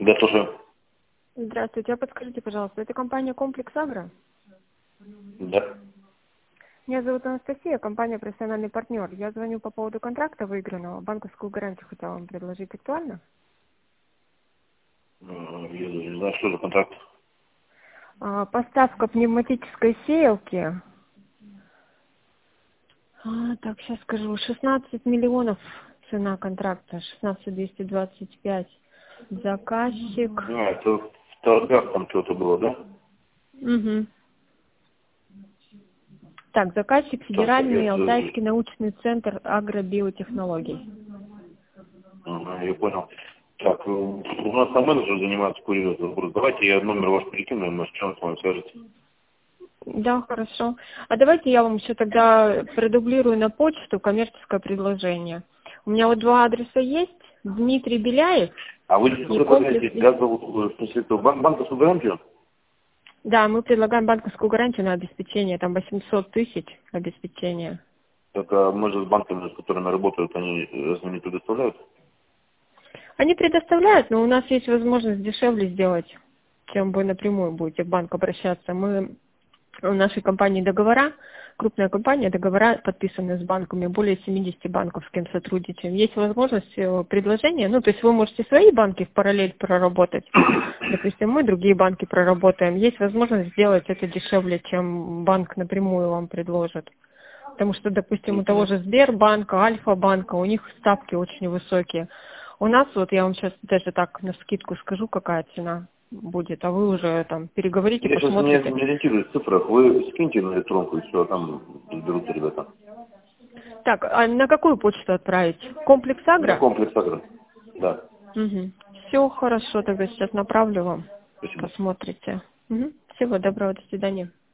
Да, слушаю. Здравствуйте, а подскажите, пожалуйста, это компания «Комплекс Агро»? Да. Меня зовут Анастасия, компания «Профессиональный партнер». Я звоню по поводу контракта выигранного. Банковскую гарантию хотела вам предложить. Актуально? Я не знаю, что за контракт. Поставка пневматической сеялки. Так, сейчас скажу. 16 миллионов цена контракта. 16 225. Заказчик. Это в торгах там что-то было, да? Угу. Так, заказчик Федеральный Алтайский научный центр агробиотехнологий. Ага, я понял. Так, у нас там менеджер занимается курьером. Давайте я номер ваш перекину, может, что он с вами свяжется. Да, хорошо. А давайте я вам еще тогда продублирую на почту коммерческое предложение. У меня вот два адреса есть. Дмитрий Беляев. А вы предлагаете газовую, в смысле, банковскую гарантию? Да, мы предлагаем банковскую гарантию на обеспечение, там 800 тысяч обеспечения. Так, а мы же с банками, с которыми работают, они разве не предоставляют? Они предоставляют, но у нас есть возможность дешевле сделать, чем вы напрямую будете в банк обращаться. У нашей компании договора, крупная компания, договора подписаны с банками, более 70 банков, с кем сотрудничаем. Есть возможность предложения, то есть вы можете свои банки в параллель проработать, допустим, мы другие банки проработаем. Есть возможность сделать это дешевле, чем банк напрямую вам предложит. Потому что, допустим, у того же Сбербанка, Альфа-банка, у них ставки очень высокие. У нас, вот я вам сейчас даже так на скидку скажу, какая цена будет, а вы уже там переговорите, Я сейчас посмотрите. не ориентируюсь в цифрах. Вы скиньте на электронку и все, там разберутся ребята. Так, а на какую почту отправить? Комплекс На Агро? комплекс агро. Да. Угу. Все хорошо, тогда сейчас направлю вам. Спасибо. Посмотрите. Угу. Всего доброго, до свидания.